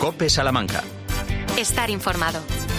COPE Salamanca. Estar informado.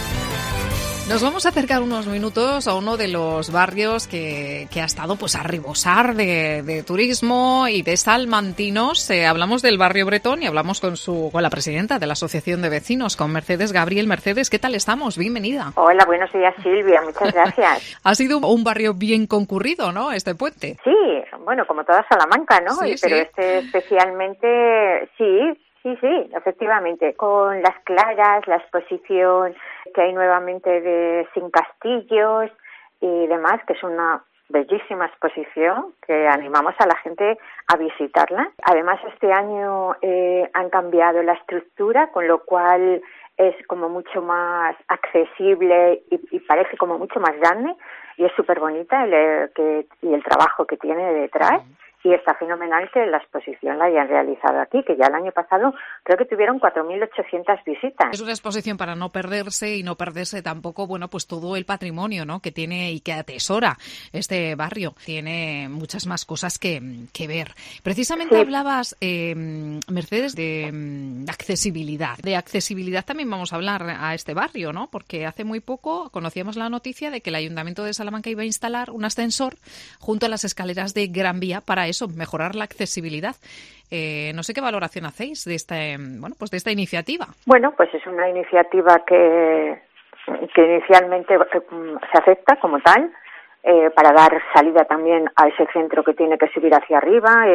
Nos vamos a acercar unos minutos a uno de los barrios que ha estado pues a rebosar de turismo y de salmantinos. Hablamos del barrio Bretón y hablamos con la presidenta de la Asociación de Vecinos, con Mercedes Gabriel. Mercedes, ¿qué tal estamos? Bienvenida. Hola, buenos días, Silvia. Muchas gracias. Ha sido un barrio bien concurrido, ¿no?, este puente. Sí, bueno, como toda Salamanca, ¿no? Sí, pero sí. Este especialmente, sí, efectivamente. Con las claras, la exposición que hay nuevamente de Sin Castillos y demás, que es una bellísima exposición que animamos a la gente a visitarla. Además, este año han cambiado la estructura, con lo cual es como mucho más accesible y parece como mucho más grande, y es súper bonita y el trabajo que tiene detrás. Y está fenomenal que la exposición la hayan realizado aquí, que ya el año pasado creo que tuvieron 4.800 visitas. Es una exposición para no perderse y no perderse tampoco, bueno, pues todo el patrimonio, ¿no?, que tiene y que atesora este barrio. Tiene muchas más cosas que ver. Precisamente hablabas, Mercedes, de accesibilidad. De accesibilidad también vamos a hablar a este barrio, ¿no? Porque hace muy poco conocíamos la noticia de que el Ayuntamiento de Salamanca iba a instalar un ascensor junto a las escaleras de Gran Vía para eso, mejorar la accesibilidad. No sé qué valoración hacéis de esta iniciativa. Bueno, pues es una iniciativa que inicialmente se acepta como tal, para dar salida también a ese centro que tiene que subir hacia arriba,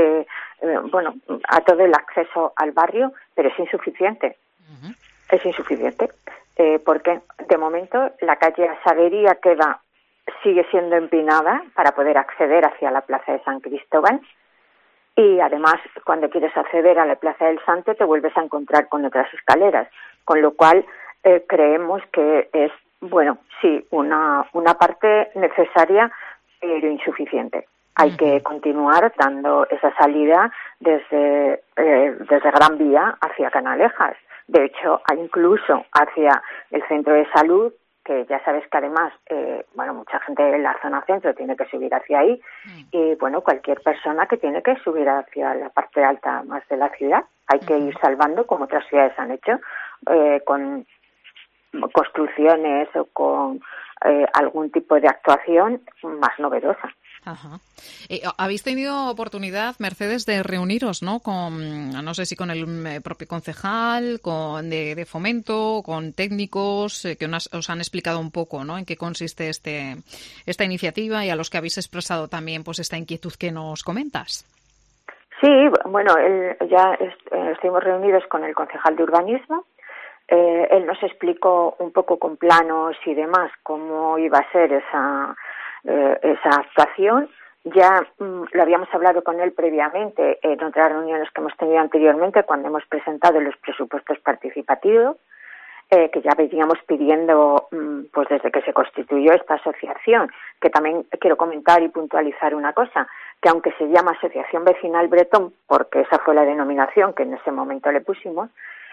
a todo el acceso al barrio, pero es insuficiente. Uh-huh. Es insuficiente, porque de momento la calle Asadería sigue siendo empinada para poder acceder hacia la Plaza de San Cristóbal, y además cuando quieres acceder a la Plaza del Santo te vuelves a encontrar con otras escaleras, con lo cual creemos que es, una parte necesaria pero insuficiente. Hay que continuar dando esa salida desde Gran Vía hacia Canalejas. De hecho, incluso hacia el centro de salud, que ya sabes que además, mucha gente en la zona centro tiene que subir hacia ahí, y cualquier persona que tiene que subir hacia la parte alta más de la ciudad, hay que ir salvando, como otras ciudades han hecho, con construcciones o con algún tipo de actuación más novedosa. Ajá. ¿Habéis tenido oportunidad, Mercedes, de reuniros, ¿no?, no sé si con el propio concejal, de Fomento, con técnicos, que os han explicado un poco, ¿no?, en qué consiste esta iniciativa, y a los que habéis expresado también pues esta inquietud que nos comentas? Sí, ya estuvimos reunidos con el concejal de urbanismo. Él nos explicó un poco con planos y demás cómo iba a ser esa actuación. Ya lo habíamos hablado con él previamente en otras reuniones que hemos tenido anteriormente, cuando hemos presentado los presupuestos participativos, que ya veníamos pidiendo pues desde que se constituyó esta asociación. Que también quiero comentar y puntualizar una cosa, que aunque se llama Asociación Vecinal Bretón, porque esa fue la denominación que en ese momento le pusimos,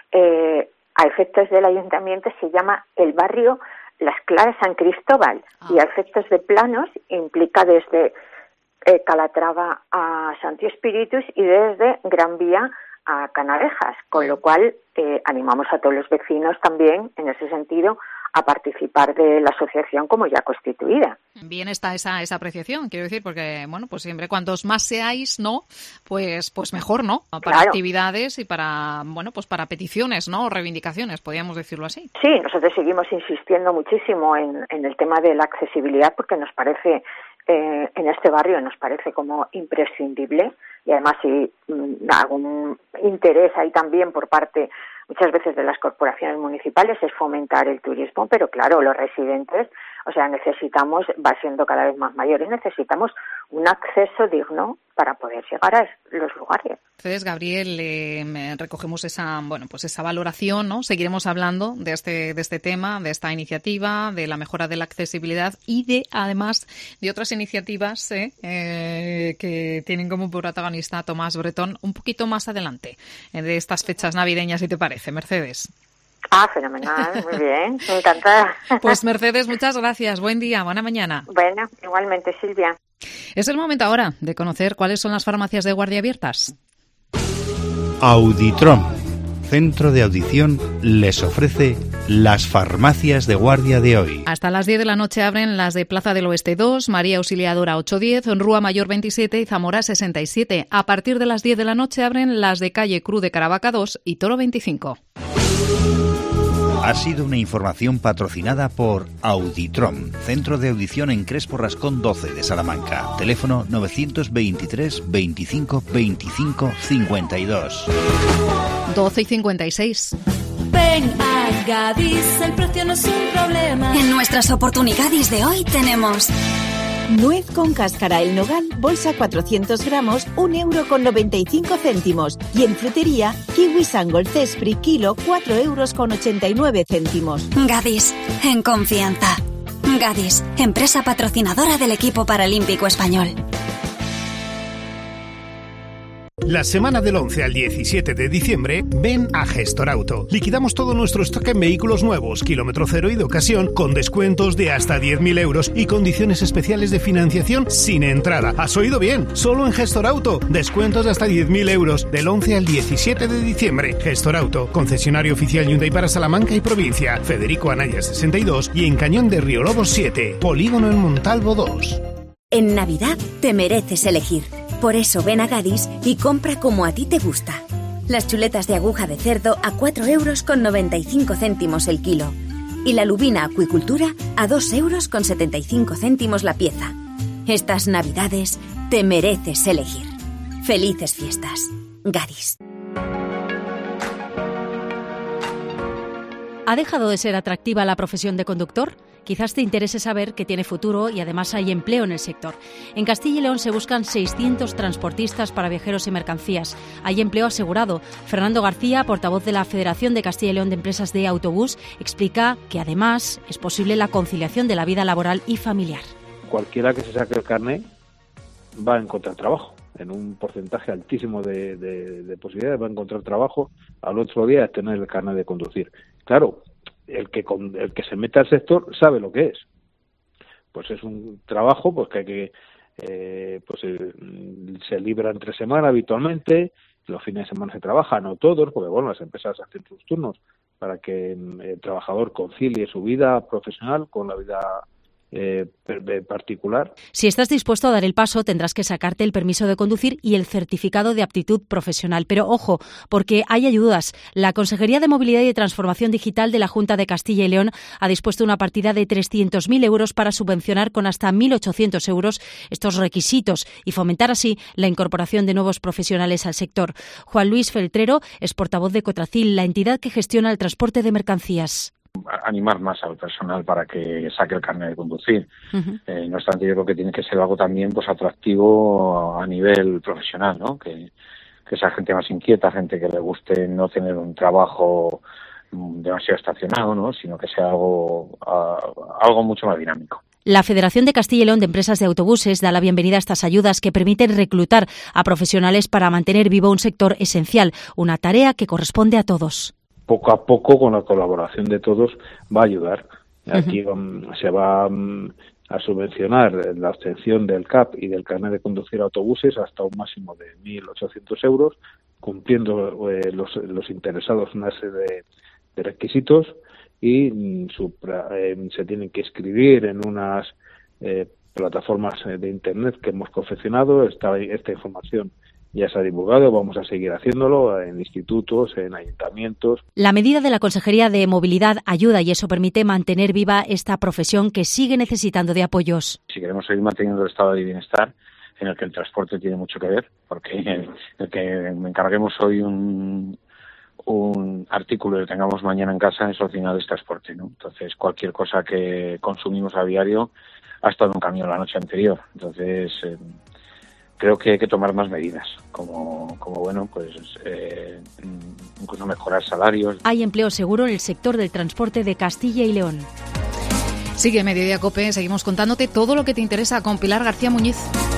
a efectos del ayuntamiento se llama el barrio Las Claras San Cristóbal, y a efectos de planos implica desde Calatrava a Santi Espíritus y desde Gran Vía a Canalejas, con lo cual animamos a todos los vecinos también, en ese sentido, a participar de la asociación como ya constituida. Bien está esa apreciación, quiero decir, porque pues siempre cuantos más seáis, ¿no?, pues mejor, ¿no?, para actividades y para para peticiones, ¿no?, o reivindicaciones, podríamos decirlo así. Sí, nosotros seguimos insistiendo muchísimo en el tema de la accesibilidad, porque nos parece, en este barrio nos parece como imprescindible, y además si algún interés hay también por parte muchas veces de las corporaciones municipales es fomentar el turismo, pero claro, los residentes, necesitamos, va siendo cada vez más mayores, necesitamos un acceso digno para poder llegar a los lugares. Entonces, Gabriel, recogemos esa valoración, ¿no? Seguiremos hablando de este tema, de esta iniciativa, de la mejora de la accesibilidad y además de otras iniciativas que tienen como protagonista a Tomás Bretón un poquito más adelante de estas fechas navideñas, si te parece, Mercedes. Fenomenal, muy bien, me encanta. Pues Mercedes, muchas gracias, buen día, buena mañana. Bueno, igualmente, Silvia. Es el momento ahora de conocer cuáles son las farmacias de guardia abiertas. Auditrom, Centro de Audición les ofrece las farmacias de guardia de hoy. Hasta las 10 de la noche abren las de Plaza del Oeste 2, María Auxiliadora 810, Rúa Mayor 27 y Zamora 67. A partir de las 10 de la noche abren las de Calle Cruz de Caravaca 2 y Toro 25. Ha sido una información patrocinada por Auditrom, Centro de Audición en Crespo Rascón 12 de Salamanca. Teléfono 923 25 25 52. 12 y 56. Ven a Gadis, el precio no es un problema. En nuestras oportunidades de hoy tenemos nuez con cáscara El Nogal, bolsa 400 gramos, 1,95 €. Y en frutería, kiwi Sangol Cespri, kilo, 4,89 €. Gadis, en confianza. Gadis, empresa patrocinadora del equipo paralímpico español. La semana del 11 al 17 de diciembre, ven a Gestor Auto. Liquidamos todo nuestro stock en vehículos nuevos, kilómetro cero y de ocasión, con descuentos de hasta 10.000 € y condiciones especiales de financiación sin entrada. ¿Has oído bien? Solo en Gestor Auto. Descuentos de hasta 10.000 € del 11 al 17 de diciembre. Gestor Auto, concesionario oficial Hyundai para Salamanca y provincia. Federico Anaya 62 y en Cañón de Río Lobos 7. Polígono en Montalvo 2. En Navidad te mereces elegir. Por eso ven a Gadis y compra como a ti te gusta. Las chuletas de aguja de cerdo a 4,95 € el kilo. Y la lubina acuicultura a 2,75 € la pieza. Estas Navidades te mereces elegir. Felices fiestas. Gadis. ¿Ha dejado de ser atractiva la profesión de conductor? Quizás te interese saber que tiene futuro y además hay empleo en el sector. En Castilla y León se buscan 600 transportistas para viajeros y mercancías. Hay empleo asegurado. Fernando García, portavoz de la Federación de Castilla y León de Empresas de Autobús, explica que además es posible la conciliación de la vida laboral y familiar. Cualquiera que se saque el carnet va a encontrar trabajo. En un porcentaje altísimo de posibilidades va a encontrar trabajo. Al otro día es tener el carnet de conducir. Claro, el que se mete al sector sabe lo que es. Pues es un trabajo pues que se libra entre semana habitualmente, los fines de semana se trabaja, no todos, porque bueno, las empresas hacen sus turnos para que el trabajador concilie su vida profesional con la vida particular. Si estás dispuesto a dar el paso, tendrás que sacarte el permiso de conducir y el certificado de aptitud profesional. Pero ojo, porque hay ayudas. La Consejería de Movilidad y de Transformación Digital de la Junta de Castilla y León ha dispuesto una partida de 300.000 € para subvencionar con hasta 1.800 € estos requisitos y fomentar así la incorporación de nuevos profesionales al sector. Juan Luis Feltrero es portavoz de Cotracil, la entidad que gestiona el transporte de mercancías. Animar más al personal para que saque el carnet de conducir. Uh-huh. No obstante, yo creo que tiene que ser algo también pues atractivo a nivel profesional, ¿no? Que esa gente más inquieta, gente que le guste no tener un trabajo demasiado estacionado, ¿no? Sino que sea algo mucho más dinámico. La Federación de Castilla y León de Empresas de Autobuses da la bienvenida a estas ayudas que permiten reclutar a profesionales para mantener vivo un sector esencial, una tarea que corresponde a todos. Poco a poco, con la colaboración de todos, va a ayudar. Aquí se va a subvencionar la obtención del CAP y del carnet de conducir autobuses hasta un máximo de 1.800 €, cumpliendo los interesados una serie de requisitos y se tienen que inscribir en unas plataformas de Internet que hemos confeccionado. Esta información ya se ha divulgado, vamos a seguir haciéndolo en institutos, en ayuntamientos. La medida de la Consejería de Movilidad ayuda y eso permite mantener viva esta profesión que sigue necesitando de apoyos. Si queremos seguir manteniendo el estado de bienestar, en el que el transporte tiene mucho que ver, porque el que me encarguemos hoy un artículo y lo tengamos mañana en casa, eso al final es transporte, ¿no? Entonces, cualquier cosa que consumimos a diario ha estado en un camión la noche anterior. Entonces, creo que hay que tomar más medidas, como bueno, pues incluso mejorar salarios. Hay empleo seguro en el sector del transporte de Castilla y León. Sigue Mediodía COPE, seguimos contándote todo lo que te interesa con Pilar García Muñiz.